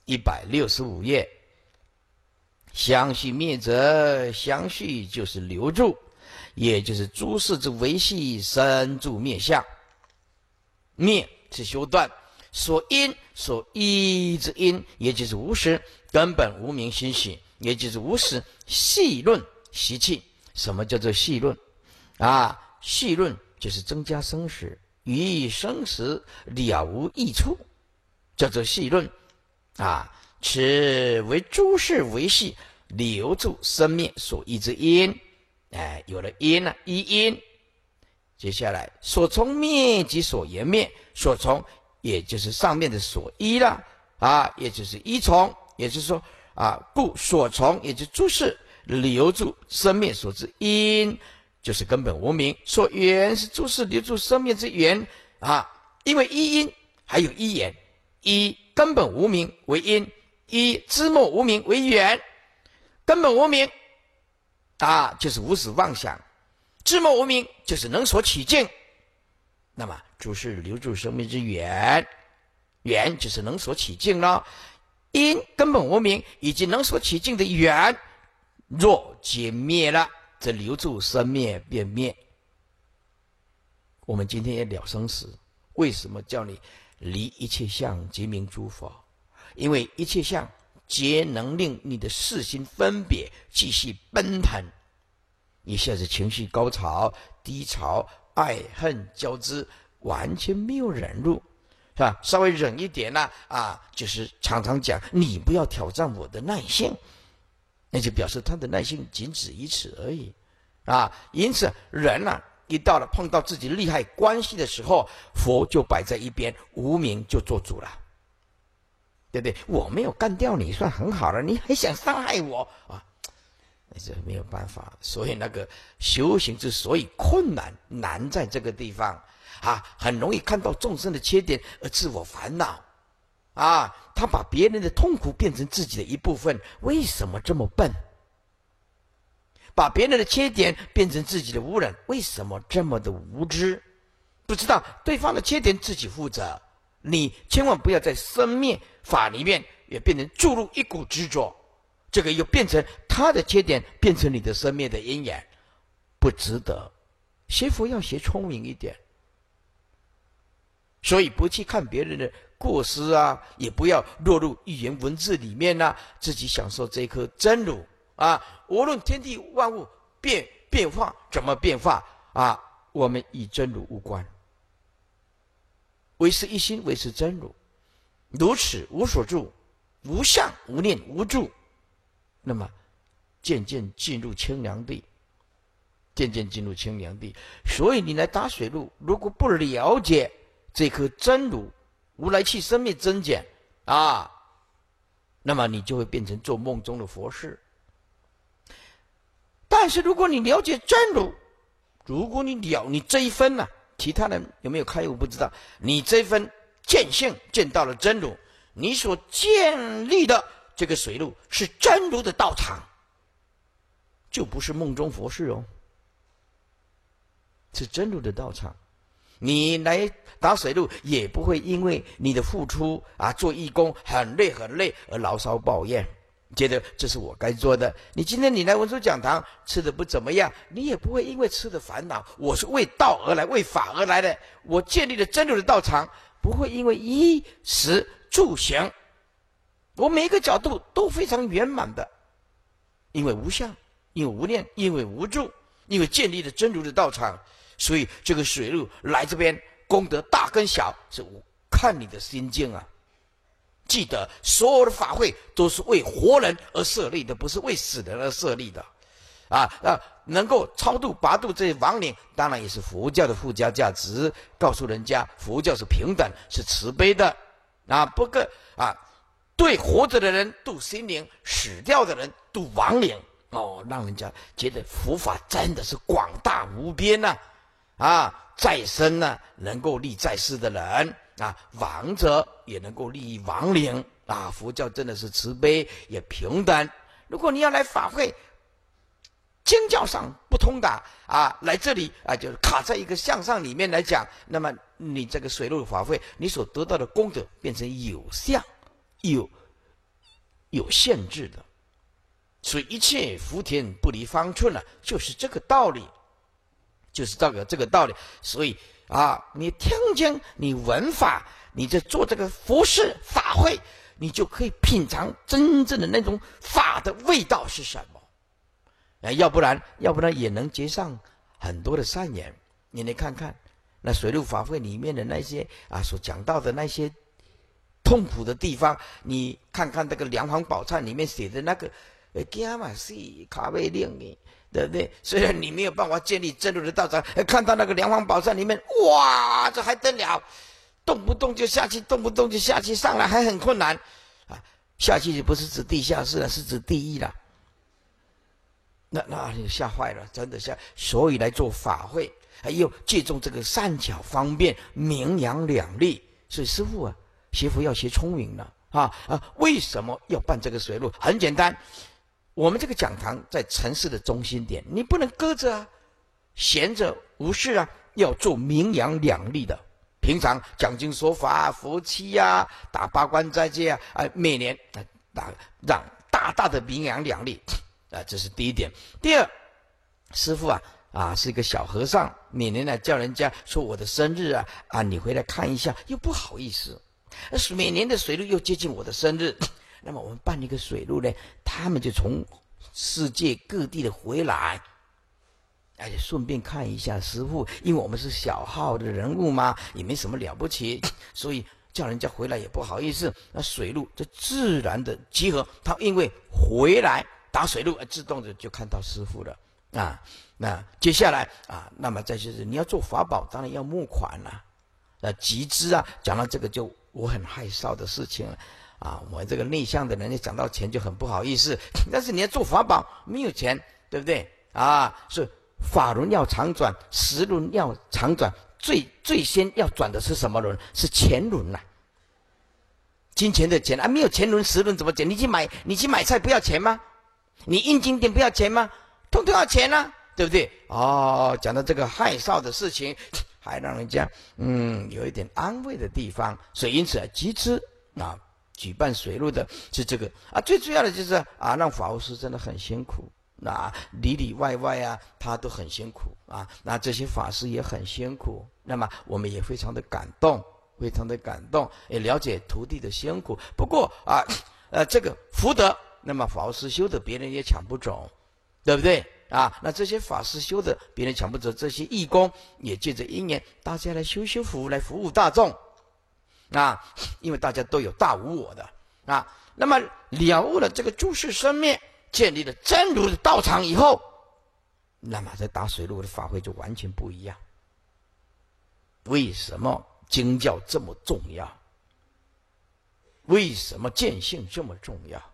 165页。相续灭者，相续就是留住，也就是诸事之维系生住灭相。灭是修断，所因所依之因，也就是无始根本无明心喜，也就是无始细论习气。什么叫做细论细论就是增加生死，于生死了无益处，叫做细论此为诸事维系留住生灭所依之因。有了因依因。接下来所从灭即所言灭，所从也就是上面的所依了也就是依从，也就是说故所从也就是诸事留住生灭所之因，就是根本无明。所缘是诸事留住生灭之缘因为依因还有依缘，依根本无明为因，依知末无明为缘。根本无明就是无始妄想，知末无明就是能所起境。那么诸事留住生命之缘，缘就是能所起境了。因根本无明以及能所起境的缘，若皆灭了，则留住生灭便灭。我们今天也了生死，为什么叫你离一切相即名诸佛？因为一切相皆能令你的世心分别继续奔腾，一下子情绪高潮低潮，爱恨交织，完全没有忍辱，是吧？稍微忍一点就是常常讲你不要挑战我的耐性，那就表示他的耐性仅止于此而已因此人一到了碰到自己利害关系的时候，佛就摆在一边，无明就做主了，对不对？我没有干掉你算很好了，你还想伤害我这没有办法。所以那个修行之所以困难，难在这个地方很容易看到众生的缺点而自我烦恼他把别人的痛苦变成自己的一部分，为什么这么笨？把别人的缺点变成自己的污染，为什么这么的无知？不知道对方的缺点自己负责。你千万不要在生灭法里面也变成注入一股执着，这个又变成他的缺点变成你的生灭的因缘，不值得。学佛要学聪明一点，所以不去看别人的过失也不要落入语言文字里面自己享受这一颗真如无论天地万物变化怎么变化我们与真如无关，唯是一心，唯是真如，如此无所住，无相无念无住，那么渐渐进入清凉地，渐渐进入清凉地。所以你来打水路，如果不了解这颗真如无来去生灭真简那么你就会变成做梦中的佛事。但是如果你了解真如，如果你这一分其他人有没有开悟不知道，你这一分见性见到了真如，你所建立的这个水路是真如的道场，就不是梦中佛事是真如的道场。你来打水路也不会因为你的付出做义工很累很累而牢骚抱怨，觉得这是我该做的。你今天你来文殊讲堂吃的不怎么样，你也不会因为吃的烦恼。我是为道而来，为法而来的，我建立了真如的道场，不会因为衣食住行，我每一个角度都非常圆满的，因为无相，因为无念，因为无住，因为建立了真如的道场。所以这个水路来这边功德大跟小是看你的心境记得所有的法会都是为活人而设立的，不是为死人而设立的能够超度拔度这些亡灵，当然也是佛教的附加价值，告诉人家佛教是平等是慈悲的不过对活着的人度心灵，死掉的人度亡灵让人家觉得佛法真的是广大无边在生能够利在世的人亡者也能够利益亡灵佛教真的是慈悲也平等。如果你要来法会，经教上不通的来这里就是卡在一个相上里面来讲，那么你这个水陆法会你所得到的功德变成有相有限制的。所以一切福田不离方寸了，就是这个道理，就是这个道理。所以你听经，你闻法，你在做这个服事法会，你就可以品尝真正的那种法的味道是什么。要不然也能结上很多的善缘。你来看看那水陆法会里面的那些所讲到的那些痛苦的地方，你看看这个梁皇宝忏里面写的那个惊嘛是卡位令的，对不对？虽然你没有办法建立真如的道场，看到那个梁皇宝忏里面，哇，这还得了，动不动就下去，动不动就下去，上来还很困难下去不是指地下室了，是指地狱了。那你吓坏了，真的吓。所以来做法会，还有借重这个善巧方便、名扬两利。所以师父学佛要学聪明了为什么要办这个水路？很简单，我们这个讲堂在城市的中心点，你不能搁着闲着无事要做名扬两利的。平常讲经说法佛七打八关斋戒每年让大大的名扬两利这是第一点。第二，师父是一个小和尚，每年叫人家说我的生日你回来看一下，又不好意思。每年的水路又接近我的生日，那么我们办一个水路呢，他们就从世界各地的回来，顺便看一下师父，因为我们是小号的人物嘛，也没什么了不起，所以叫人家回来也不好意思。那水路就自然的集合，他因为回来打水路自动的就看到师父了那接下来那么再就是你要做法宝，当然要募款了集资讲到这个就我很害臊的事情了我这个内向的人讲到钱就很不好意思，但是你要做法宝没有钱，对不对所以法轮要常转，时轮要常转，最先要转的是什么轮？是钱轮金钱的钱没有钱轮时轮怎么减？你去买菜不要钱吗？你印经典不要钱吗？通通要钱对不对？讲到这个害臊的事情，还让人家有一点安慰的地方。所以因此集资举办水路的是这个最重要的就是让法务师真的很辛苦里里外外他都很辛苦那这些法师也很辛苦，那么我们也非常的感动，也了解徒弟的辛苦。不过这个福德，那么法师修的别人也抢不走，对不对那这些法师修的别人抢不走，这些义工也借着因缘，大家来修福，来服务大众因为大家都有大无我的那么了悟了这个诸事生灭，建立了真如的道场以后，那么在打水路的法会就完全不一样。为什么经教这么重要？为什么见性这么重要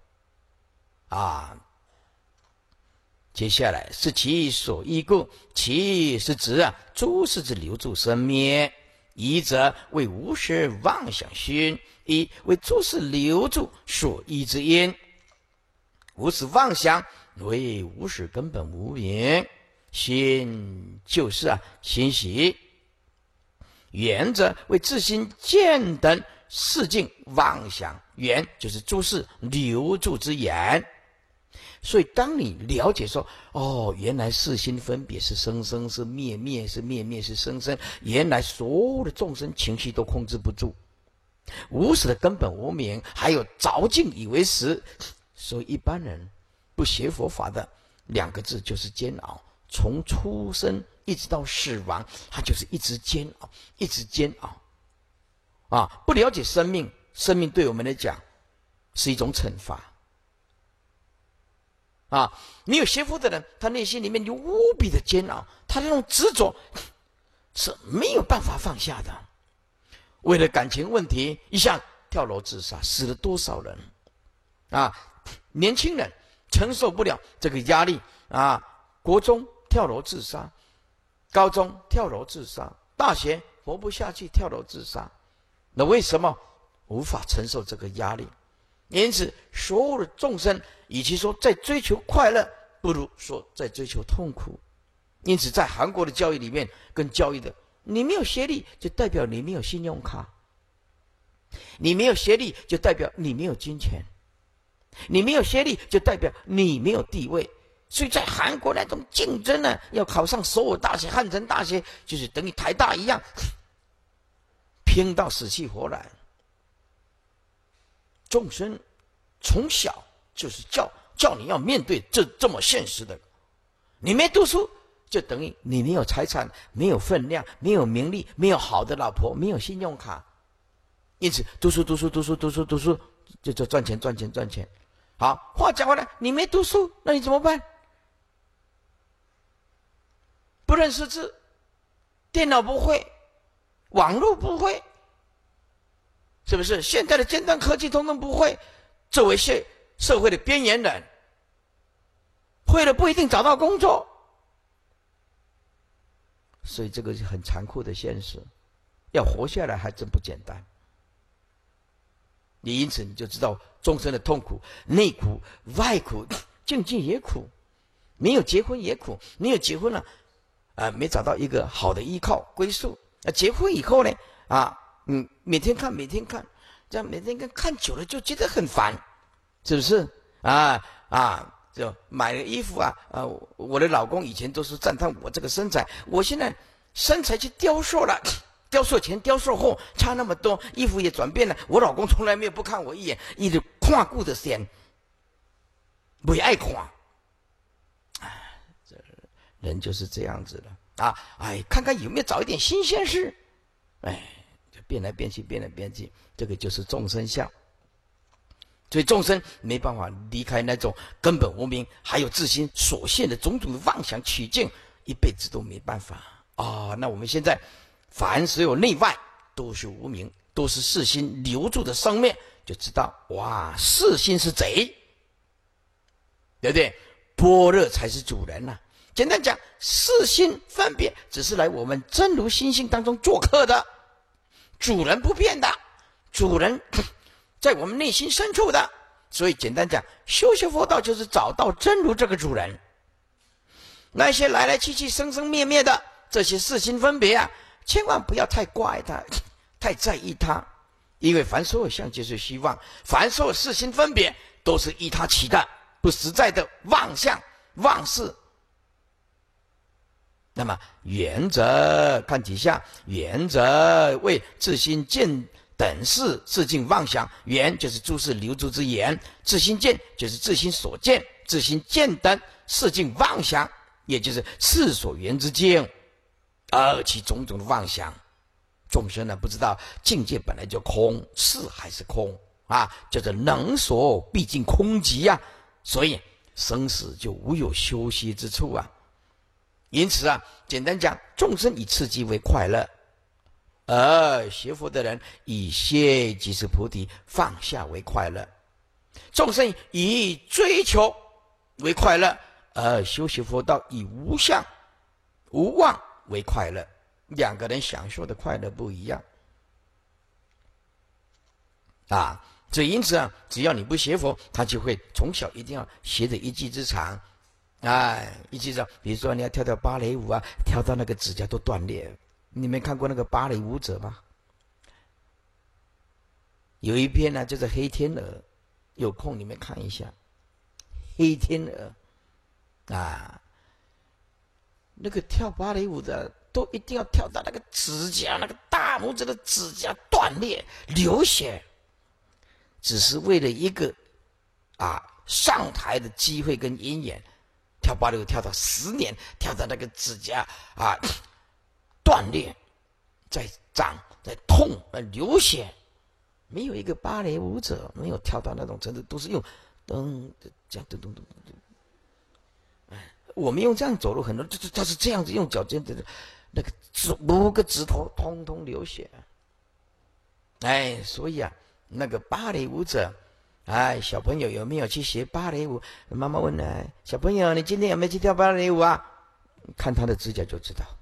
接下来是其所依故，其是指诸事之留住生灭，一则为无始妄想心，一为诸事留住所依之因。无始妄想为无始根本无明，心就是心喜。缘则为自心见等事境妄想，缘就是诸事留住之缘。所以当你了解说原来世心分别是生生，是灭灭，是灭灭，是生生，原来所有的众生情绪都控制不住，无始的根本无明，还有着境以为实。所以一般人不学佛法的2个字就是煎熬，从出生一直到死亡，他就是一直煎熬，一直煎熬不了解生命，生命对我们来讲是一种惩罚没有学佛的人，他内心里面有无比的煎熬，他那种执着是没有办法放下的。为了感情问题，一下跳楼自杀，死了多少人年轻人承受不了这个压力国中跳楼自杀，高中跳楼自杀，大学活不下去跳楼自杀。那为什么无法承受这个压力？因此所有的众生与其说在追求快乐，不如说在追求痛苦。因此在韩国的教育里面跟教育的，你没有学历就代表你没有信用卡，你没有学历就代表你没有金钱你没有学历，就代表你没有地位。所以在韩国那种竞争呢，要考上首尔大学、汉城大学，就是等于台大一样，拼到死去活来。众生从小就是叫你要面对这么现实的，你没读书，就等于你没有财产，没有分量，没有名利，没有好的老婆，没有信用卡。因此，读书，就赚钱。好，话讲回来，你没读书，那你怎么办？不认识字，电脑不会，网络不会，是不是？现在的尖端科技统统不会，作为社会的边缘人，会了不一定找到工作。所以这个是很残酷的现实，要活下来还真不简单。因此你就知道众生的痛苦，内苦外苦，境界也苦，没有结婚也苦，没有结婚了没找到一个好的依靠归宿。结婚以后呢每天看，这样每天看久了就觉得很烦，是不是就买了衣服我的老公以前都是赞叹我这个身材，我现在身材去雕塑了，雕塑前雕塑后差那么多，衣服也转变了，我老公从来没有不看我一眼，一直看顾的先不爱看。这人就是这样子的看看有没有找一点新鲜事，就变来变去，这个就是众生相。所以众生没办法离开那种根本无明，还有自心所现的种种的妄想取境，一辈子都没办法那我们现在凡所有内外都是无明，都是世心留住的生灭，就知道世心是贼，对不对？般若才是主人简单讲，世心分别只是来我们真如心性当中做客的，主人不变的，主人在我们内心深处的。所以简单讲，修学佛道就是找到真如这个主人。那些来来去去生生灭灭的这些世心分别千万不要太挂碍它，太在意它，因为凡所有相就是虚妄，凡所有世心分别都是依他起的不实在的妄相妄事。那么原则看几下，原则为自心见等事自尽妄想，缘就是诸事留住之言，自心见就是自心所见，自心见等事尽妄想，也就是事所缘之境，而其种种的妄想。众生不知道境界本来就空，是还是空叫做能所毕竟空寂所以生死就无有休息之处因此简单讲，众生以刺激为快乐，而学佛的人以歇即是菩提放下为快乐。众生以追求为快乐，而修习佛道以无相无妄为快乐。两个人享受的快乐不一样所以因此只要你不学佛，他就会从小一定要学着一技之长一技之长。比如说你要跳芭蕾舞跳到那个指甲都断裂。你们看过那个芭蕾舞者吗？有一篇就是黑天鹅，有空你们看一下黑天鹅那个跳芭蕾舞的都一定要跳到那个指甲，那个大拇指的指甲断裂流血，只是为了一个上台的机会跟因缘。跳芭蕾舞跳到10年，跳到那个指甲断裂，在长，在痛，流血。没有一个芭蕾舞者没有跳到那种程度，都是用这样咚。我们用这样走路，很多他是这样子用脚尖的，那个5个指头通通流血。所以那个芭蕾舞者，小朋友有没有去学芭蕾舞？妈妈问小朋友，你今天有没有去跳芭蕾舞看他的指甲就知道。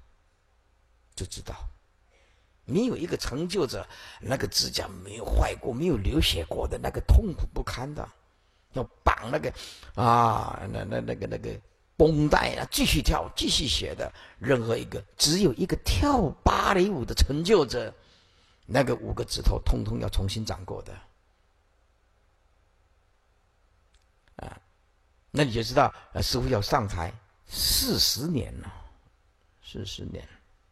没有一个成就者，那个指甲没有坏过，没有流血过的，那个痛苦不堪的，要绑那个那个绷带继续跳，继续学的。任何一个只有一个跳芭蕾舞的成就者，那个5个指头通通要重新长过的。 那你就知道师父要上台40年了，40年。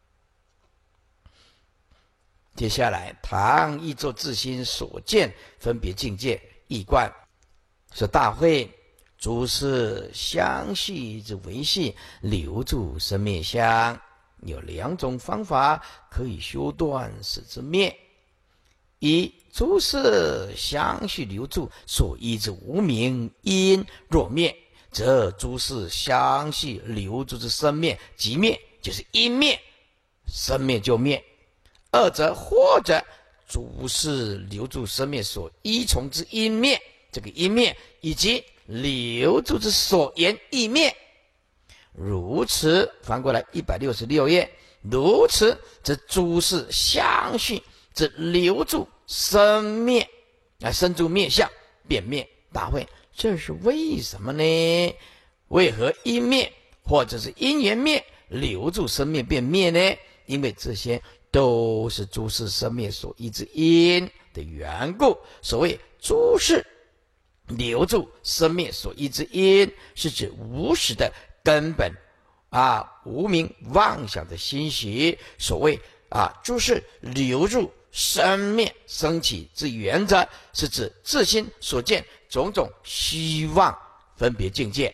接下来，唐亦作自心所见分别境界义观，说大会诸事相续之维系，留住生灭相，有2种方法可以修断使之灭。一、诸事相续留住所依之无明因，若灭，则诸事相续留住之生灭即灭，就是因灭，生灭就灭。二者或者诸事留住生灭所依从之因灭，这个因灭以及留住之所言意灭。如此翻过来166页，如此则诸事相续之留住生灭，生住灭相便灭大会。这是为什么呢？为何因灭或者是因缘灭留住生灭便灭呢？因为这些都是诸事生灭所依之因的缘故。所谓诸事留住生灭所依之因，是指无始的根本无明妄想的心习。所谓诸事留住生灭生起之原则，是指自心所见种种虚妄分别境界。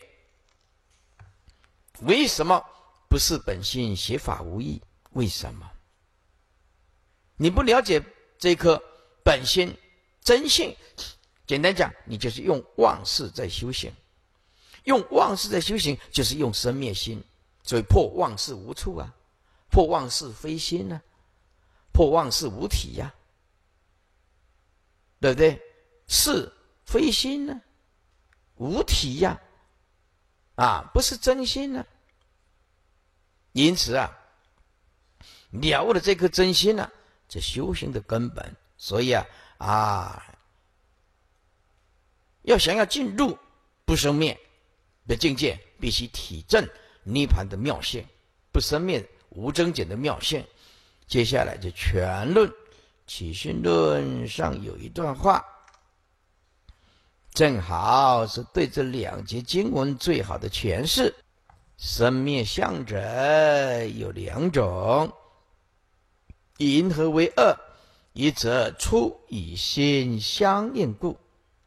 为什么不是本心邪法无益？为什么？你不了解这颗本心真性，简单讲，你就是用妄事在修行。用妄事在修行，就是用生灭心。所以破妄事无处破妄事非心破妄事无体对不对？是非心无体不是真心因此了悟了这颗真心这修行的根本。所以要想要进入不生灭的境界，必须体证涅槃的妙性，不生灭无增减的妙性。接下来就全论起信论上有一段话，正好是对这2节经文最好的诠释。生灭相者有2种，因何为2？一则初与心相应故。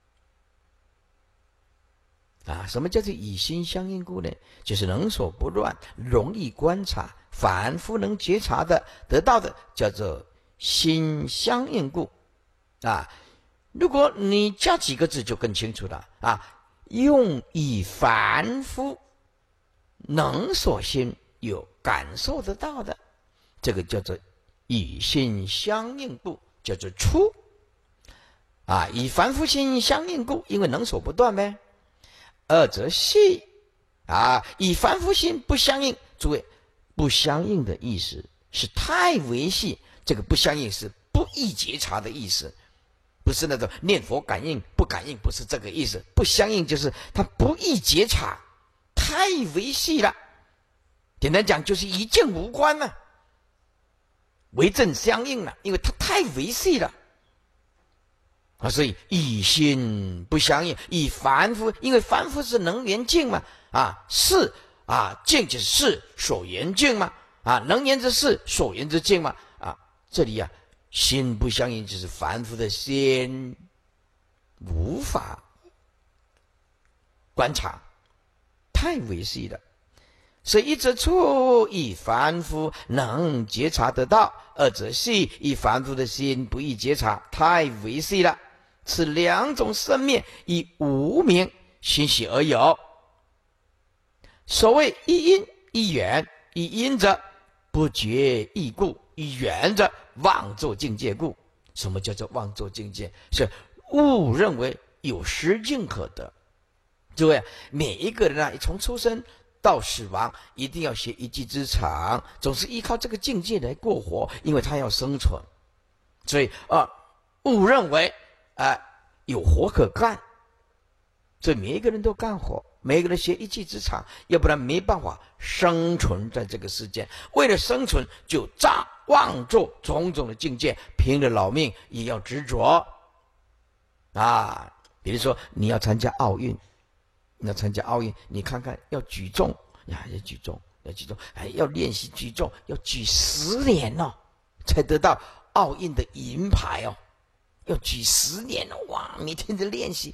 什么叫做以心相应故呢？就是能所不乱，容易观察，凡夫能觉察的得到的，叫做心相应故如果你加几个字就更清楚了用以凡夫能所心有感受得到的，这个叫做以心相应故，叫做初以凡夫心相应故，因为能所不断呗。二则细以凡夫心不相应。诸位，不相应的意思是太微细，这个不相应是不易觉察的意思，不是那种念佛感应不感应，不是这个意思。不相应就是它不易觉察，太微细了。简单讲就是一见无关为正相应了，因为它太微细了所以以心不相应。以凡夫，因为凡夫是能言境嘛是境就是事所言境嘛能言之事所言之境嘛这里心不相应，就是凡夫的心无法观察，太微细了。所以一则初以凡夫能觉察得到，二则细以凡夫的心不易觉察，太微细了。此2种生灭以无明心喜而有。所谓一因一缘，以因者不觉意故，以缘者妄作境界故。什么叫做妄作境界？是误认为有实境可得。诸位，每一个人从出生到死亡一定要学一技之长，总是依靠这个境界来过活，因为他要生存。所以误认为有活可干，所以每一个人都干活，每一个人学一技之长，要不然没办法生存在这个世界。为了生存，就妄作种种的境界，拼了老命也要执着比如说你要参加奥运， 那参加奥运，你看看要举重呀，要举重，要练习举重，要举10年哦，才得到奥运的银牌哦，要举10年哦，哇，每天的练习，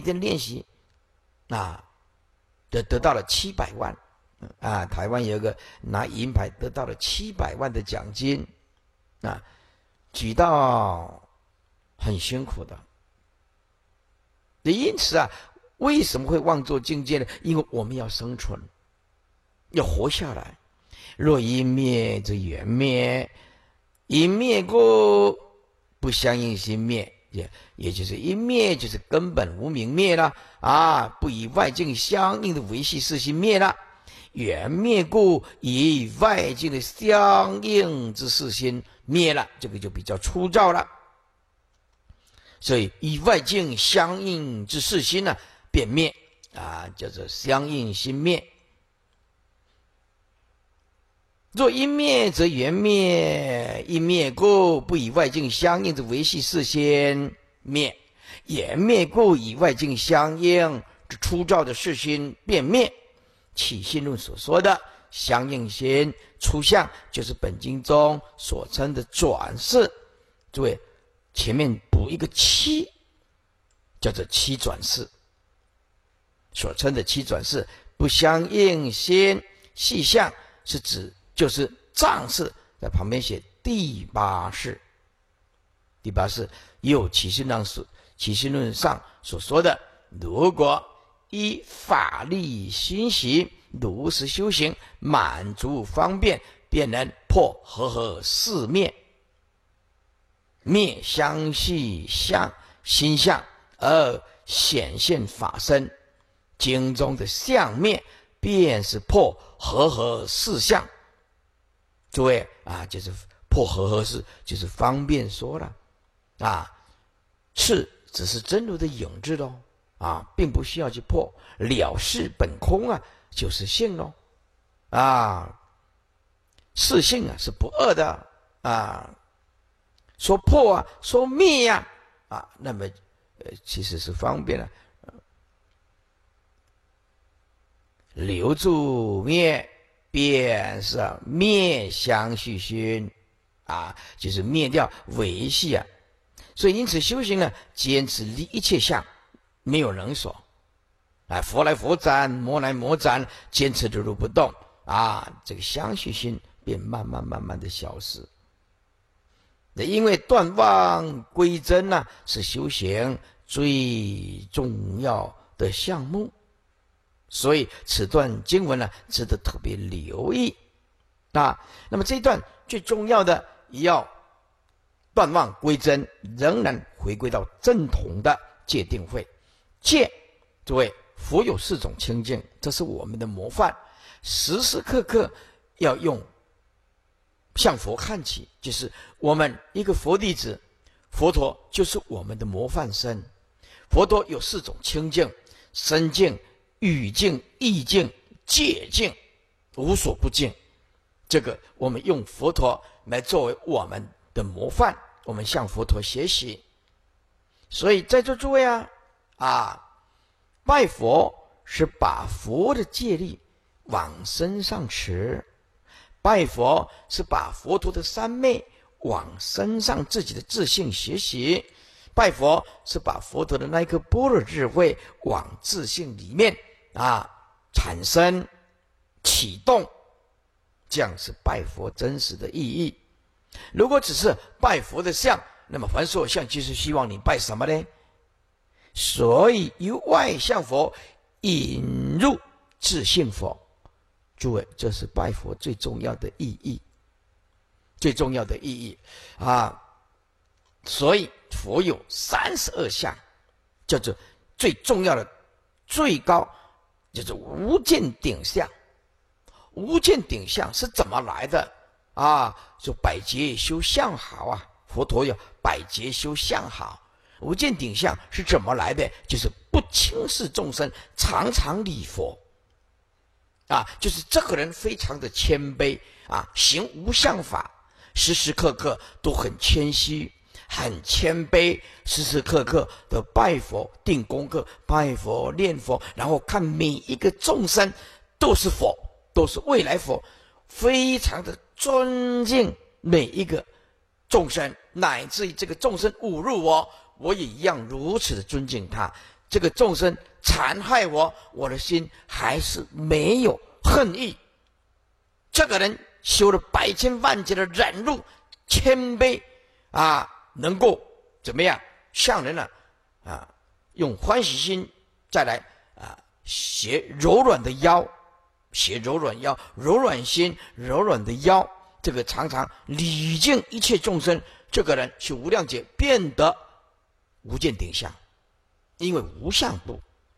啊，得到了700万啊！台湾有一个拿银牌得到了700万的奖金啊，举到很辛苦的。因此啊，为什么会妄作境界呢？因为我们要生存，要活下来。若一灭则缘灭，一灭故不相应心灭，也就是一灭就是根本无明灭了啊，不以外境相应的维系事心灭了。缘灭故以外境的相应之事心灭了，这个就比较粗糙了。所以以外境相应之事心呢，便灭啊，叫做相应心灭。若一灭则缘灭，一灭故不以外境相应之维系事心灭，缘灭故以外境相应之粗糙的事心便灭。起信论所说的相应心出相，就是本经中所称的转世。诸位，前面补一个七，叫做七转世。所称的七转世，不相应心细相，是指就是藏世，在旁边写第八世。第八世有起信论上所说的，如果依法力熏习，如实修行，满足方便，便能破和合四灭，灭相续相心相，而显现法身。经中的相灭，便是破和合四相。诸位啊，就是破和合四，就是方便说了啊，是只是真如的影子咯啊，并不需要去破。了事本空啊，就是性咯啊，是性啊，是不二的啊。说破啊，说灭呀啊，那么其实是方便了。留住灭，便是灭相续熏啊，就是灭掉维系啊。所以因此修行呢，坚持离一切相，没有能所。佛来佛斩，魔来魔斩，坚持如如不动啊，这个相续心便慢慢的消失。因为断妄归真呢，是修行最重要的项目，所以此段经文呢，值得特别留意啊。那么这一段最重要的，也要断妄归真，仍然回归到正统的戒定慧。戒，诸位，佛有4种清净，这是我们的模范，时时刻刻要用向佛看齐，就是我们一个佛弟子，佛陀就是我们的模范身。佛陀有4种清净：身净、语净、意净、戒净，无所不净。这个我们用佛陀来作为我们的模范，我们向佛陀学习。所以在座诸位拜佛是把佛的戒律往身上持，拜佛是把佛陀的三昧往身上自己的自性学习，拜佛是把佛陀的那一颗般若智慧往自性里面产生启动，这样是拜佛真实的意义。如果只是拜佛的像，那么凡所有相就是希望你拜什么呢？所以由外向佛引入自性佛，诸位，这是拜佛最重要的意义，最重要的意义所以佛有32相，叫做最重要的最高，就是无见顶相。无见顶相是怎么来的就百劫修相好佛陀有百劫修相好。无见顶相是怎么来的？就是不轻视众生，常常礼佛就是这个人非常的谦卑行无相法，时时刻刻都很谦虚， 很谦卑，时时刻刻的拜佛定功课，拜佛念佛，然后看每一个众生都是佛，都是未来佛，非常的尊敬每一个众生，乃至于这个众生侮辱我，我也一样如此的尊敬他。这个众生残害我，我的心还是没有恨意。这个人修了百千万劫的忍辱、谦卑能够怎么样向人用欢喜心再来学柔软的腰，学柔软腰，柔软心，柔软的腰，这个常常礼敬一切众生，这个人是无量劫变得无见顶相，因为无相度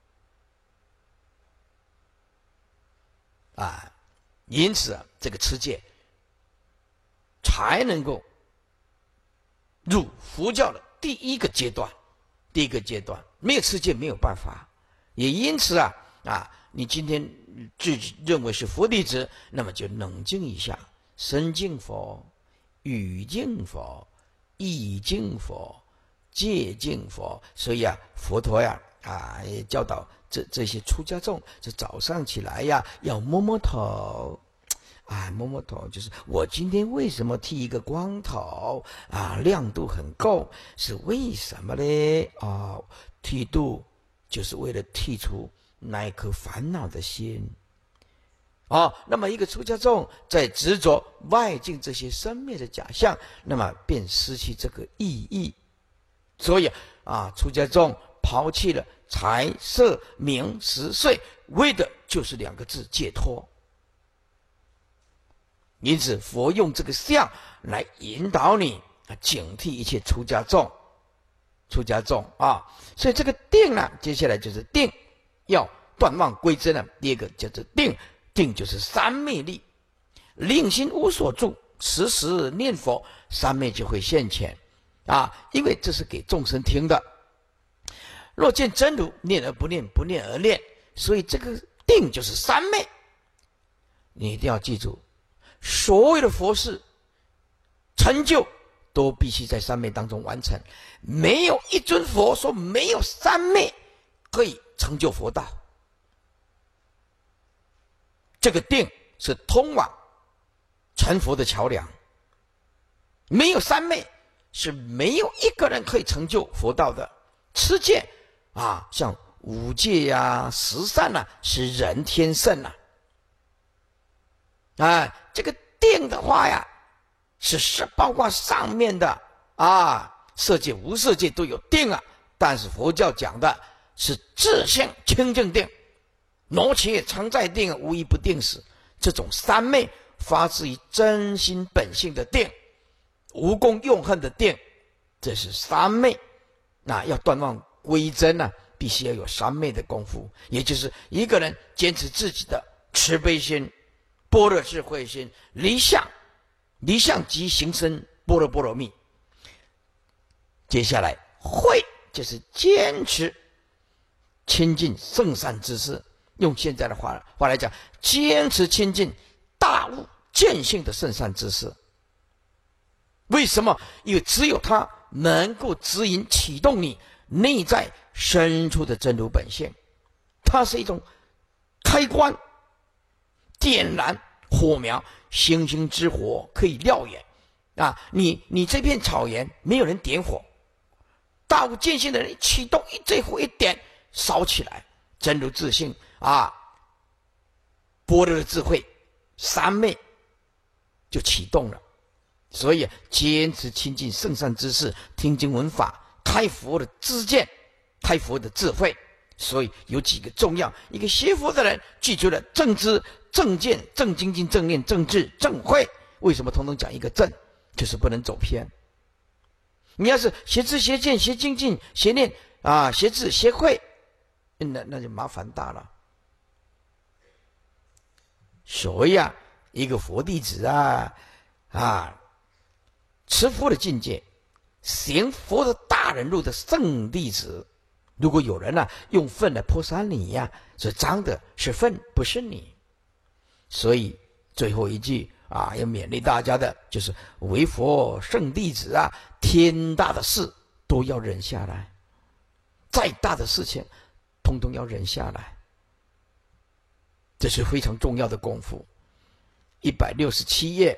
因此这个持戒才能够入佛教的第一个阶段。第一个阶段没有持戒没有办法，也因此你今天自己认为是佛弟子，那么就冷静一下，身敬佛，语敬佛，意敬佛，戒敬佛。所以佛陀也教导这些出家众，这早上起来要摸摸头，摸摸头，就是我今天为什么剃一个光头亮度很够，是为什么呢？剃度就是为了剔除那一颗烦恼的心。那么一个出家众在执着外境这些生灭的假象，那么便失去这个意义。所以出家众抛弃了财色名食睡，为的就是2个字：解脱。因此佛用这个相来引导你警惕一切出家众。所以这个定接下来就是定，要断妄归真第二个叫做定，定就是三昧力，令心无所住，时时念佛，三昧就会现前因为这是给众生听的。若见真如，念而不念，不念而念，所以这个定就是三昧。你一定要记住，所有的佛事成就都必须在三昧当中完成，没有一尊佛说没有三昧可以成就佛道。这个定是通往成佛的桥梁，没有三昧是没有一个人可以成就佛道的。持戒像五戒十善是人天圣这个定的话是包括上面的色界无色界都有定但是佛教讲的是自性清净定，挪且常在定，无一不定时。这种三昧发自于真心本性的定，无功用恨的定，这是三昧。要断妄归真必须要有三昧的功夫，也就是一个人坚持自己的慈悲心、般若智慧心，离相即行深般若波罗蜜。接下来慧就是坚持亲近圣善之事，用现在的话来讲，坚持亲近大悟见性的圣善之事。为什么？因为只有它能够指引启动你内在深处的真如本性，它是一种开关，点燃火苗，星星之火可以燎原你这片草原没有人点火，大悟见性的人启动这火一点烧起来，真如自性般若的智慧三昧就启动了。所以坚持亲近圣善之事，听经闻法，开佛的知见，开佛的智慧。所以有几个重要，一个学佛的人记住了正知、正见、正精进、正念、正智、正慧。为什么统统讲一个正？就是不能走偏。你要是学知学见学精进学念学智学慧，那就麻烦大了。所以一个佛弟子持佛的境界，行佛的大人路的圣弟子，如果有人用粪来泼洒你所脏的是粪不是你。所以最后一句啊，要勉励大家的就是为佛圣弟子啊，天大的事都要忍下来，再大的事情通通要忍下来，这是非常重要的功夫。167页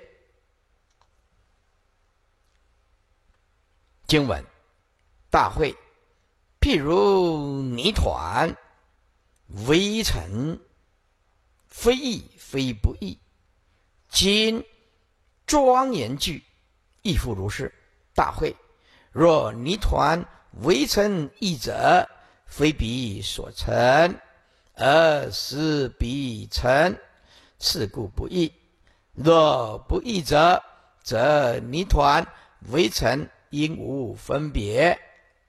经文，大会譬如泥团，微尘，非易非不易，今庄严具，亦复如是。大会若泥团微尘易者，非彼所成，而是彼成，是故不易。若不易者，则泥团微尘应无分别。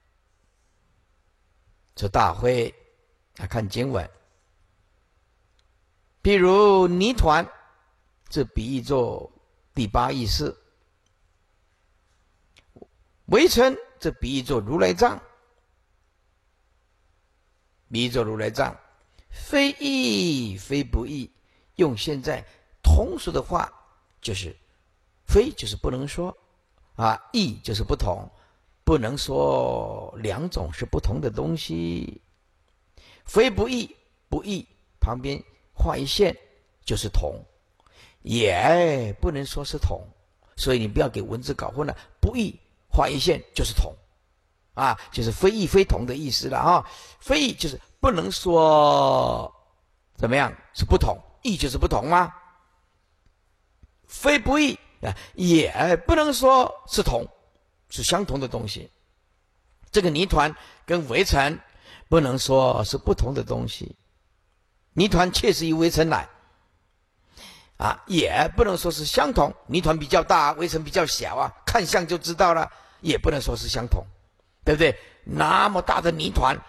这大会来看经文，譬如泥团，这比喻作第八意识；微尘，这比喻作如来藏，比喻作如来藏，非易非不易。用现在通俗的话，就是非就是不能说啊，易就是不同，不能说两种是不同的东西。非不易，不易旁边画一线就是同，也不能说是同，所以你不要给文字搞混了。不易画一线就是同啊，就是非易非同的意思了啊。非易就是不能说怎么样是不同，易就是不同吗？非不易啊，也不能说是同，是相同的东西。这个泥团跟微尘不能说是不同的东西，泥团确实以微尘来啊，也不能说是相同。泥团比较大，微尘比较小啊，看相就知道了，也不能说是相同，对不对？那么大的泥团，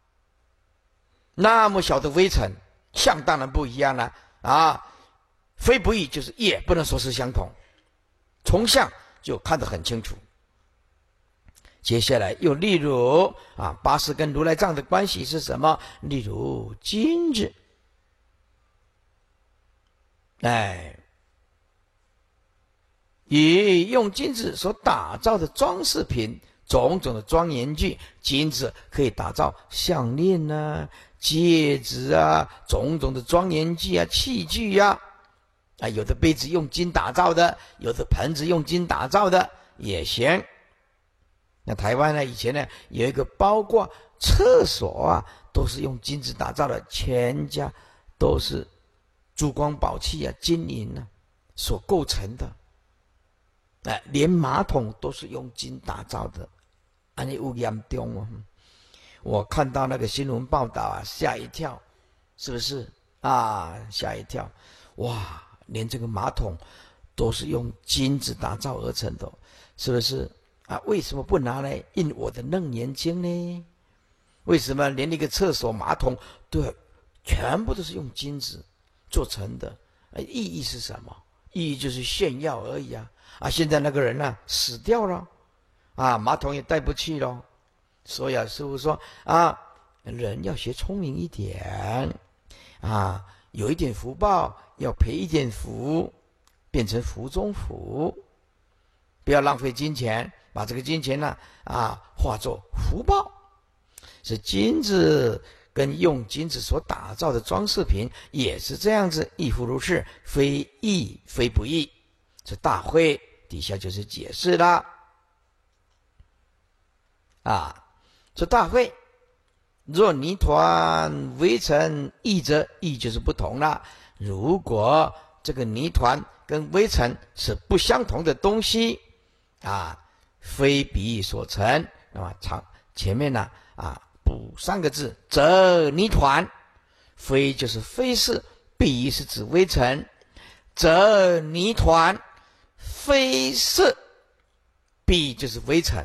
那么小的微尘，相当然不一样了啊。非不易就是也不能说是相同，从相就看得很清楚。接下来又例如啊，八识跟如来藏的关系是什么？例如金子，以用金子所打造的装饰品，种种的庄严具，金子可以打造项链啊、戒指啊，种种的庄严具啊、器具啊。有的杯子用金打造的，有的盆子用金打造的也行。那台湾呢，以前呢有一个包括厕所啊，都是用金子打造的，全家都是珠光宝气啊、金银啊所构成的。连马桶都是用金打造的，这有严重哦！我看到那个新闻报道啊，吓一跳，是不是啊？吓一跳，哇！连这个马桶都是用金子打造而成的，是不是啊？为什么不拿来印我的楞严经呢？为什么连那个厕所马桶对，全部都是用金子做成的？意义是什么？意义就是炫耀而已啊！现在那个人呢，死掉了啊，马桶也带不去了。所以啊，师父说啊，人要学聪明一点啊，有一点福报，要培一点福，变成福中福，不要浪费金钱，把这个金钱呢化作福报。是金子跟用金子所打造的装饰品也是这样子，亦复如是，非易非不易。这大会底下就是解释了这大会若泥团微尘易者，易就是不同了。如果这个泥团跟微尘是不相同的东西非彼所成，那么前面呢补3个字，则泥团，非就是非是，彼是指微尘，则泥团非是，彼就是微尘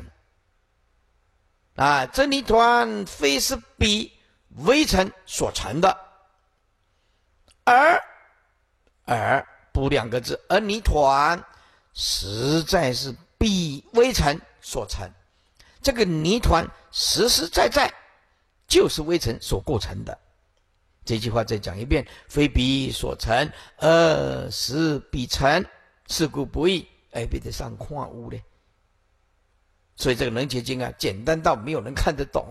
这泥团非是彼微尘所成的，而补2个字，而泥团实在是彼微尘所成。这个泥团实实在在就是微尘所构成的。这句话再讲一遍，非彼所成，而是彼成。 是故不异。别得上看有嘞。所以这个能结经啊，简单到没有人看得懂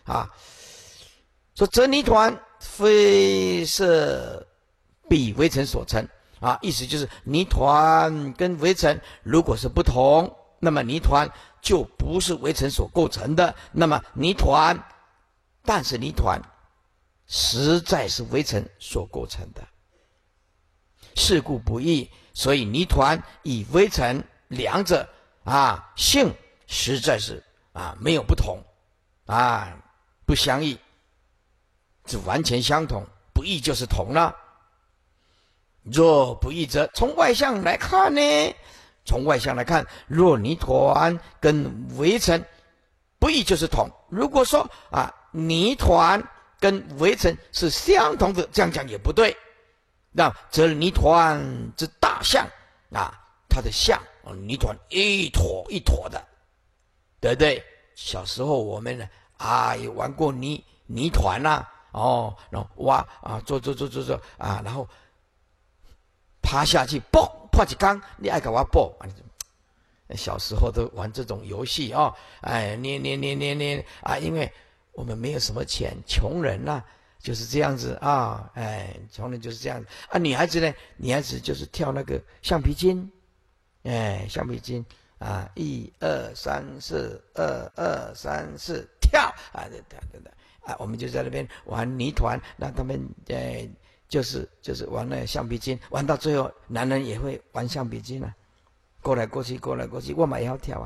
说则泥团非是比微尘所成意思就是泥团跟微尘如果是不同，那么泥团就不是微尘所构成的。那么泥团，但是泥团实在是微尘所构成的，是故不异。所以泥团与微尘两者性实在是没有不同不相异，是完全相同。不异就是同了。若不异则从外相来看呢？从外相来看，若泥团跟微尘不异就是同。如果说泥团跟微尘是相同的，这样讲也不对。那则泥团之大相它的相泥团一坨一坨的，对不对？小时候我们也玩过泥团然后挖做然后趴下去啵破一缸，你爱给我啵小时候都玩这种游戏捏因为我们没有什么钱，穷人就是这样子穷人就是这样子女孩子呢，女孩子就是跳那个橡皮筋橡皮筋1 2 3 4 2 2 3 4跳我们就在那边玩泥团，那他们就是玩那橡皮筋，玩到最后男人也会玩橡皮筋过来过去过来过去，我们也要跳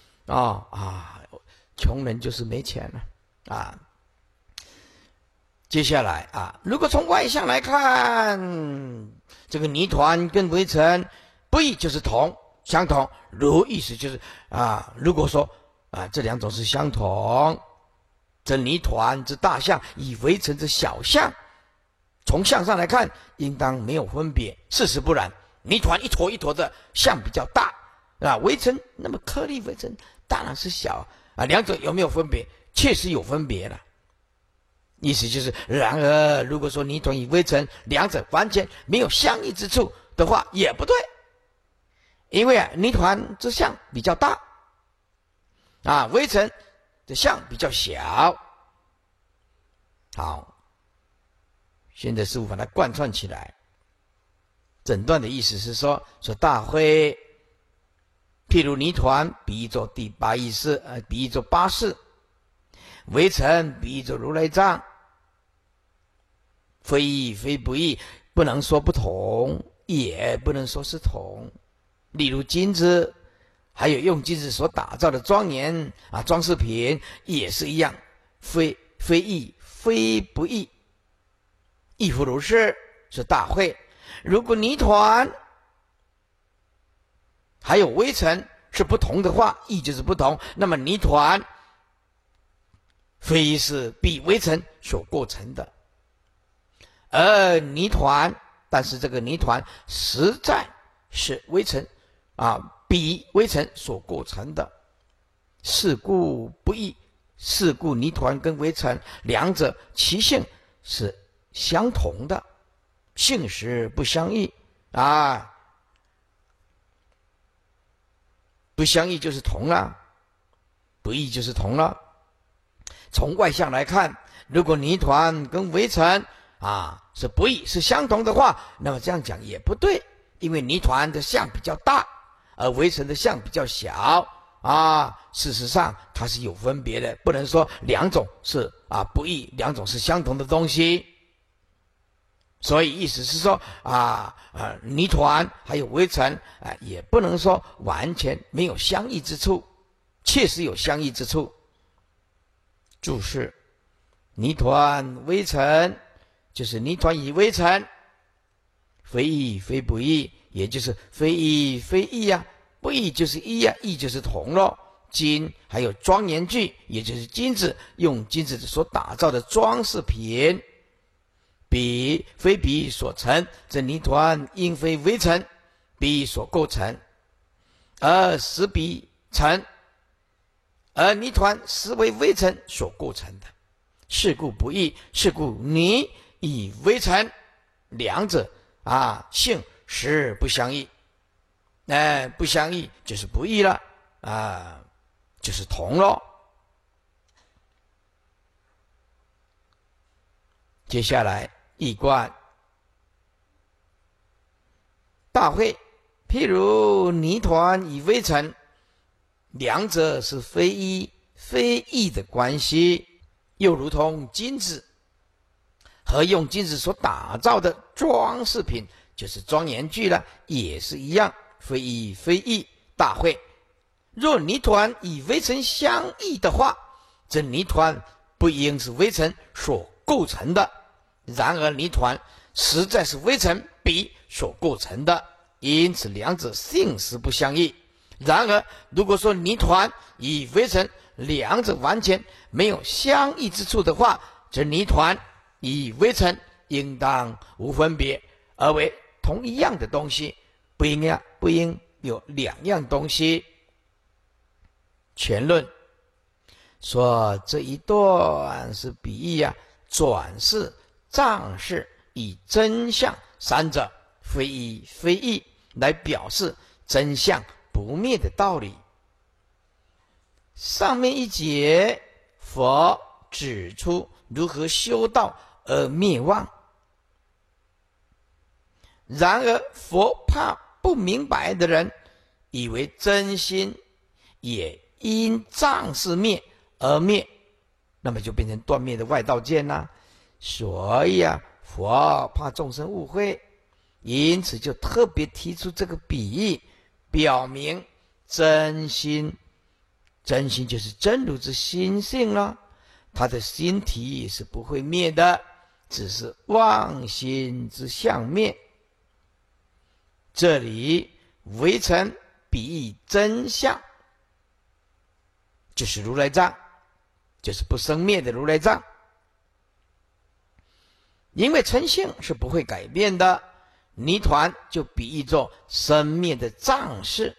穷人就是没钱了接下来如果从外相来看，这个泥团跟微尘不异就是同相同，如意思就是如果说这两种是相同，这泥团之大相与微尘之小相，从相上来看应当没有分别。事实不然，泥团一坨一坨的相比较大微尘那么颗粒微尘当然是小两者有没有分别？确实有分别了。意思就是，然而如果说泥团与微尘两者完全没有相异之处的话，也不对。因为泥团之相比较大微尘的相比较小。好，现在师父把它贯穿起来。整段的意思是说大会譬如泥团比喻作第八意识比喻作八识，微尘比喻作如来藏，非异非不异，不能说不同，也不能说是同。例如金子，还有用金子所打造的庄严装饰品也是一样，非异非不异，亦复如是。是大会，如果泥团还有微尘是不同的话，异就是不同，那么泥团非是比微尘所构成的，而泥团，但是这个泥团实在是微尘比微尘所构成的，是故不异。是故泥团跟微尘两者其性是相同的，性实不相异不相异就是同了，不异就是同了。从外相来看，如果泥团跟微尘是不异是相同的话，那么这样讲也不对，因为泥团的相比较大，而微尘的相比较小事实上它是有分别的，不能说两种是不异，两种是相同的东西。所以意思是说泥团还有微尘也不能说完全没有相异之处，确实有相异之处。注释：泥团微尘就是泥团与微尘，非异非不异，也就是非异非异不异就是异异就是同咯。金还有庄严具，也就是金子，用金子所打造的装饰品，比非彼所成，这泥团因非微尘彼所构成，而实彼成，而泥团实为微尘所构成的。是故不异，是故泥与微尘两者性实不相异。 不相异就是不异了啊，就是同咯。接下来易观大会，譬如泥团与微尘，两者是非一非异的关系，又如同金子和用金子所打造的装饰品，就是庄严具了，也是一样，非一非异。大会，若泥团与微尘相异的话，这泥团不应是微尘所构成的，然而泥团实在是微尘比所构成的，因此两者性实不相异。然而如果说泥团与微尘两者完全没有相异之处的话，这泥团与微尘应当无分别，而为同一样的东西，不应有两样东西。全论说这一段是比喻转世、障世以真相三者非一非异，来表示真相不灭的道理。上面一节佛指出如何修道而灭妄，然而佛怕不明白的人以为真心也因障世灭而灭，那么就变成断灭的外道见啦。所以佛怕众生误会，因此就特别提出这个比喻，表明真心就是真如之心性了，他的心体是不会灭的，只是妄心之相灭。这里微尘比喻真相，就是如来藏，就是不生灭的如来藏。因为尘性是不会改变的，泥团就比喻作生灭的藏识。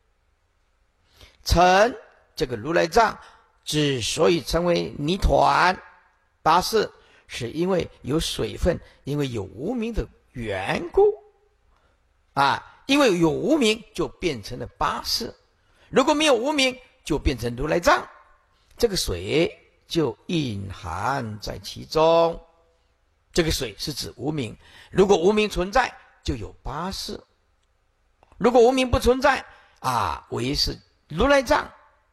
尘这个如来藏之所以成为泥团八识，是因为有水分，因为有无明的缘故因为有无明就变成了八识，如果没有无明就变成如来藏，这个水就蕴含在其中。这个水是指无明，如果无明存在就有八识，如果无明不存在唯是如来藏。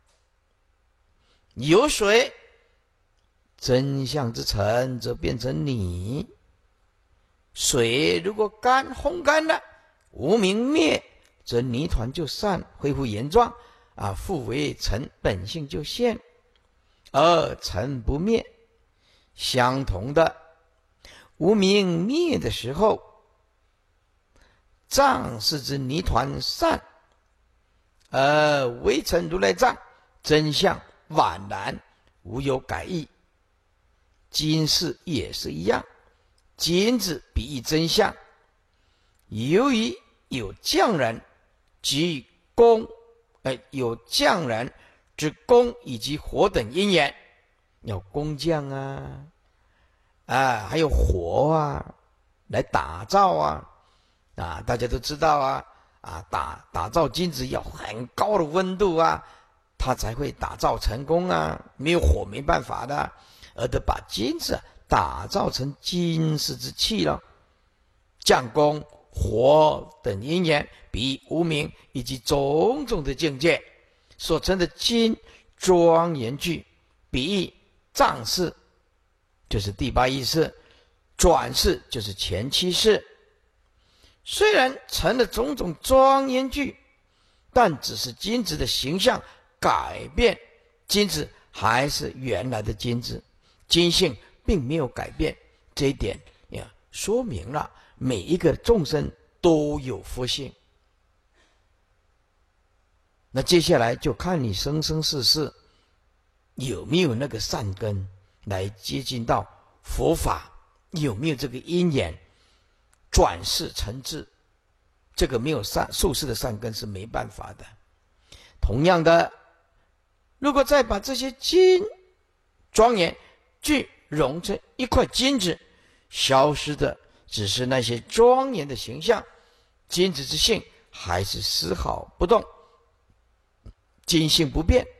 有水真相之尘则变成泥，水如果烘干了，无明灭，则泥团就散，恢复原状复为尘本性就现，而尘不灭。相同的，无明灭的时候，藏是指泥团散，而微尘如来藏真相宛然无有改易。金世也是一样，金子比喻真相，由于有匠人及功，有匠人之功以及火等因缘，有工匠还有火来打造大家都知道打造金子要很高的温度它才会打造成功没有火没办法的，而得把金子打造成金世之器了。匠工、火等因缘，比喻无明以及种种的境界所成的金庄严具，比喻藏识，就是第八意识；转世就是前七识。虽然成了种种庄严具，但只是金子的形象改变，金子还是原来的金子，金性并没有改变。这一点说明了每一个众生都有佛性。那接下来就看你生生世世有没有那个善根来接近到佛法，有没有这个因缘转世成智。这个没有宿世的善根是没办法的。同样的，如果再把这些金庄严具融成一块金子，消失的只是那些庄严的形象，金子之性还是丝毫不动，今性不变。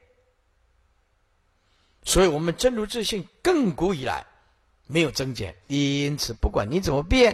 所以我们真如自性亘古以来没有增减，因此不管你怎么变，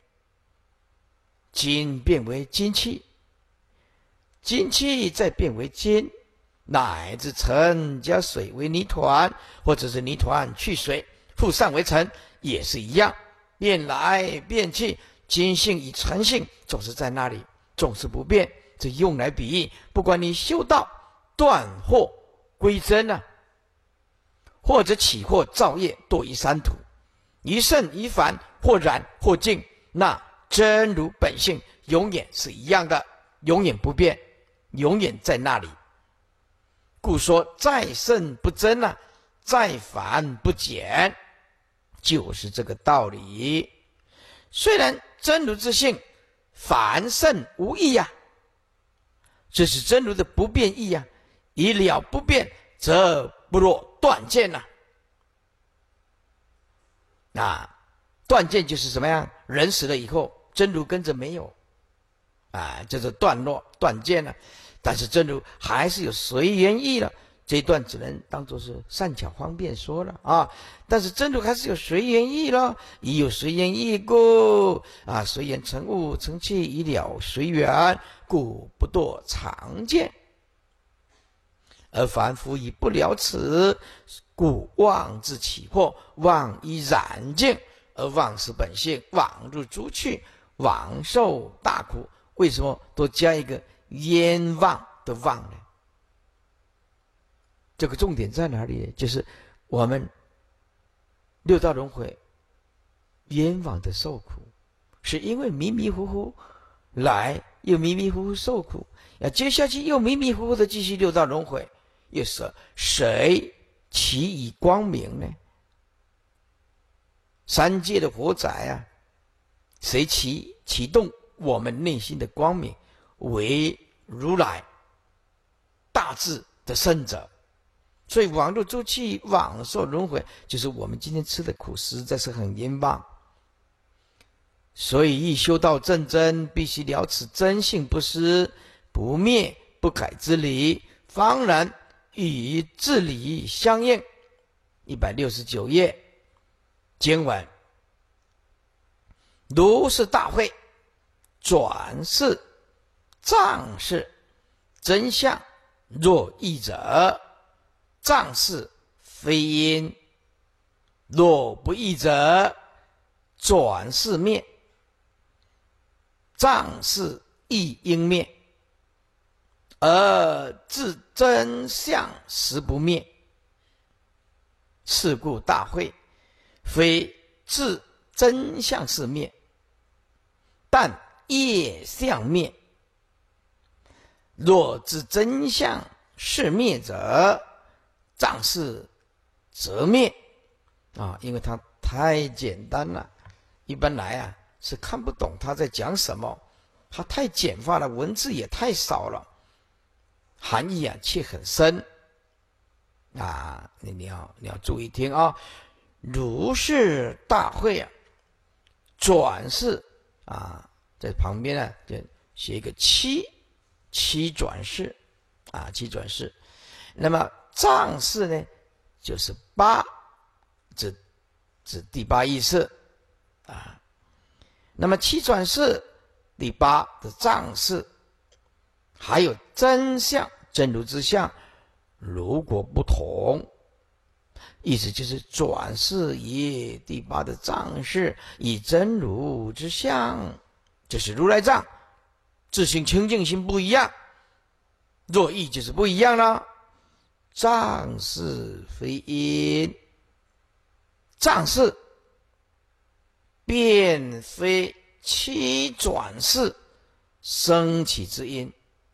金变为金气，金气再变为金，乃至尘加水为泥团，或者是泥团去水复上为尘，也是一样，变来变去，金性与尘性总是在那里，总是不变。这用来比喻，不管你修道断惑归真啊，或者起惑造业堕于三途，一圣一凡，或染或净，那真如本性永远是一样的，永远不变，永远在那里。故说再圣不增啊，再凡不减，就是这个道理。虽然真如之性凡圣无异啊，这是真如的不变异啊，以了不变，则不若断见呐。断见就是什么呀？人死了以后，真如跟着没有就是断落断见了。但是真如还是有随缘意了，这一段只能当作是善巧方便说了啊。但是真如还是有随缘意了，已有随缘意故随缘成物成器，已了随缘，故不堕常见。而凡夫以不了此，故妄自起惑，妄以染净，而妄失本性，妄入诸趣，妄受大苦。为什么多加一个冤枉的妄呢？这个重点在哪里呢？就是我们六道轮回冤枉的受苦，是因为迷迷糊糊来，又迷迷糊糊受苦，接下去又迷迷糊糊的继续六道轮回，又是谁起以光明呢？三界的火宅谁启动我们内心的光明？为如来大智的圣者。所以往入诸趣，往受轮回，就是我们今天吃的苦实在是很冤枉。所以欲修道正真，必须了此真性不失不灭不改之理，方然与自理相应。169页经文：如是大会，转世藏世真相若异者，藏世非因；若不异者，转世灭，藏世亦应灭，而自真相实不灭。是故大会非自真相是灭，但业相灭。若自真相是灭者，藏世则灭因为它太简单了，一般来是看不懂他在讲什么，它太简化了，文字也太少了，含义却很深你要注意听如是大会转世在旁边就写一个七转世七转世。那么藏世呢，就是八，指第八意识那么七转世第八的藏世，还有真相真如之相，如果不同，意思就是转世以第八的藏世，以真如之相，就是如来藏自性清净心不一样，若异就是不一样了。藏世非因，藏世便非七转世生起之因，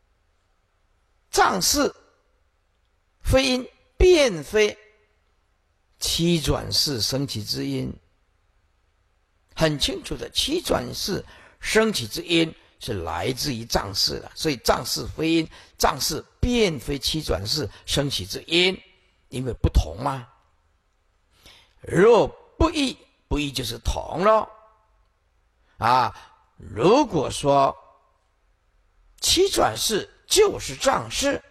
藏世非因，便非七转世生起之因。很清楚的，七转世生起之因是来自于藏世的，所以藏世非因，藏世便非七转世生起之因，因为不同嘛。若不异，不异就是同了如果说七转世就是障事，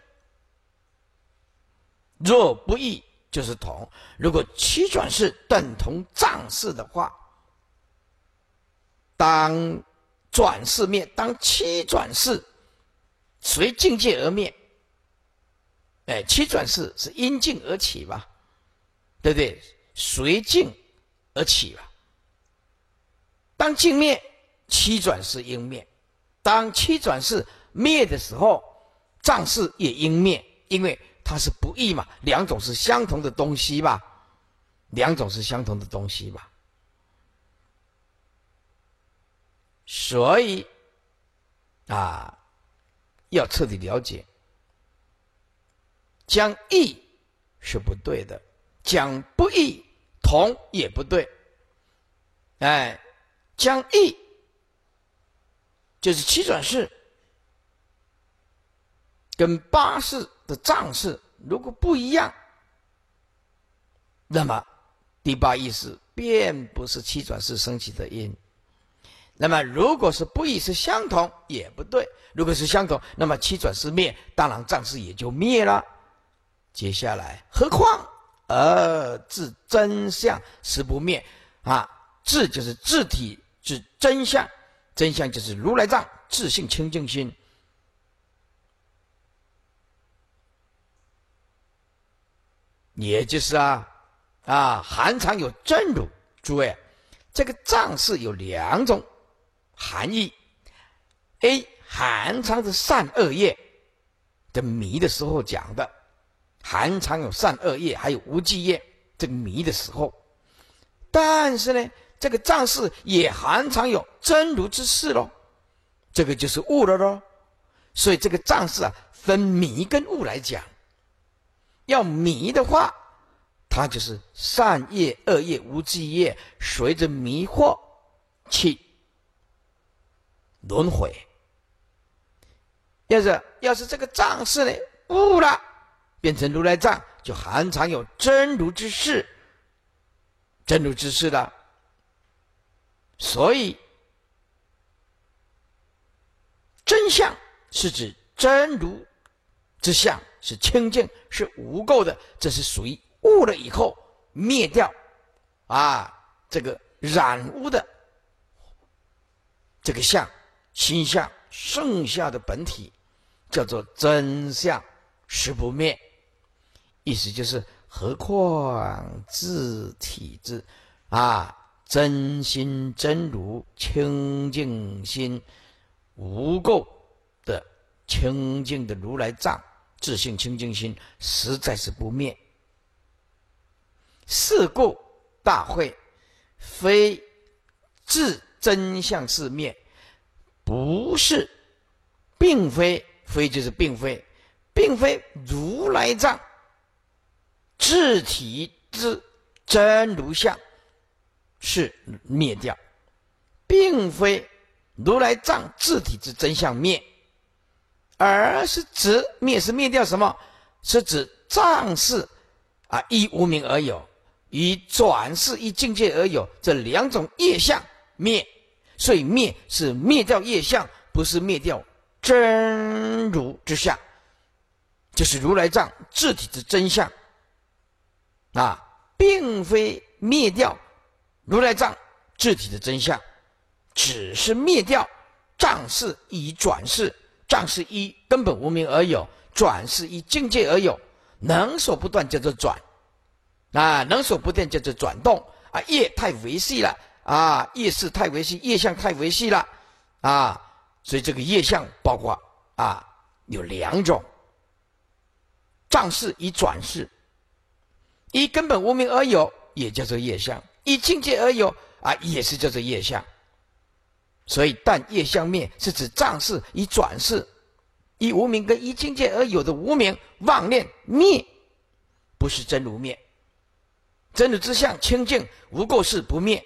若不异就是同。如果七转世等同障事的话，当转世灭，当七转世随境界而灭。七转世是因境而起吧，对不对？随境而起吧。当境灭，七转世应灭。当七转世灭的时候，障事也应灭，因为它是不异嘛，两种是相同的东西吧，两种是相同的东西吧。所以要彻底了解，讲异是不对的，讲不异同也不对。讲异就是七转世跟八世的障事如果不一样，那么第八意识便不是七转世升起的因。那么如果是不异是相同也不对，如果是相同，那么七转世灭，当然障事也就灭了。接下来何况自真相实不灭自就是自体之真相，真相就是如来藏自性清净心。也就是含藏有真如。诸位，这个藏是有两种含义。A 含藏着善恶业的迷的时候讲的，含藏有善恶业还有无记业，这个迷的时候。但是呢，这个藏事也含藏有真如之事咯，这个就是悟了咯。所以这个藏事分迷跟悟来讲。要迷的话，它就是善业恶业无记业随着迷惑去轮回。要是这个藏事呢悟了，变成如来藏，就含藏有真如之事，真如之事了。所以真相是指真如之相，是清净，是无垢的，这是属于悟了以后灭掉这个染污的这个相，心相，剩下的本体叫做真相实不灭。意思就是何况自体之真心真如清净心无垢的清净的如来藏自性清净心实在是不灭。是故大会非自真相是灭，不是，并非，非就是并非，并非如来藏自体之真如相是灭掉，并非如来藏自体之真相灭，而是指灭是灭掉什么？是指藏事依无明而有，以转世依境界而有，这两种业相灭。所以灭是灭掉业相，不是灭掉真如之相，就是如来藏自体之真相并非灭掉如来藏自体的真相，只是灭掉藏事依转世，藏事依根本无明而有，转世依境界而有，能所不断叫做转能所不断叫做转动业太维系了业事太维系，业相太维系了所以这个业相包括有两种，藏事依转世，依根本无明而有也叫做业相，依境界而有也是叫做业相。所以但业相灭是指藏事依转世，依无明跟依境界而有的无明妄念灭，不是真如灭。真如之相清净无垢事不灭。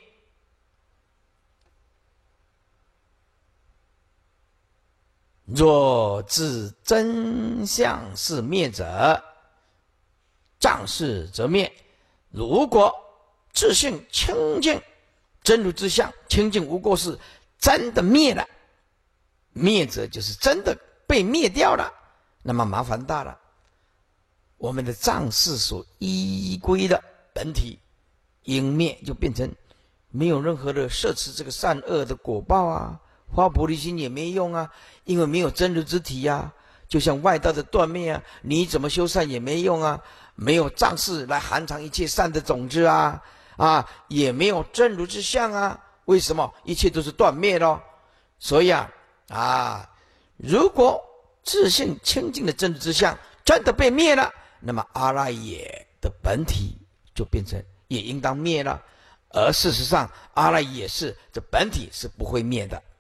若自真相是灭者，障事则灭。如果自性清净，真如之相清净无垢事真的灭了，灭者就是真的被灭掉了，那么麻烦大了。我们的藏识所依归的本体应灭，就变成没有任何的摄持这个善恶的果报啊，发菩提心也没用啊，因为没有真如之体啊。就像外道的断灭啊，你怎么修善也没用啊，没有藏识来含藏一切善的种子啊，也没有真如之相啊。为什么？一切都是断灭咯。所以如果自性清净的真如之相真的被灭了，那么阿赖耶的本体就变成也应当灭了。而事实上，阿赖耶识这本体是不会灭的。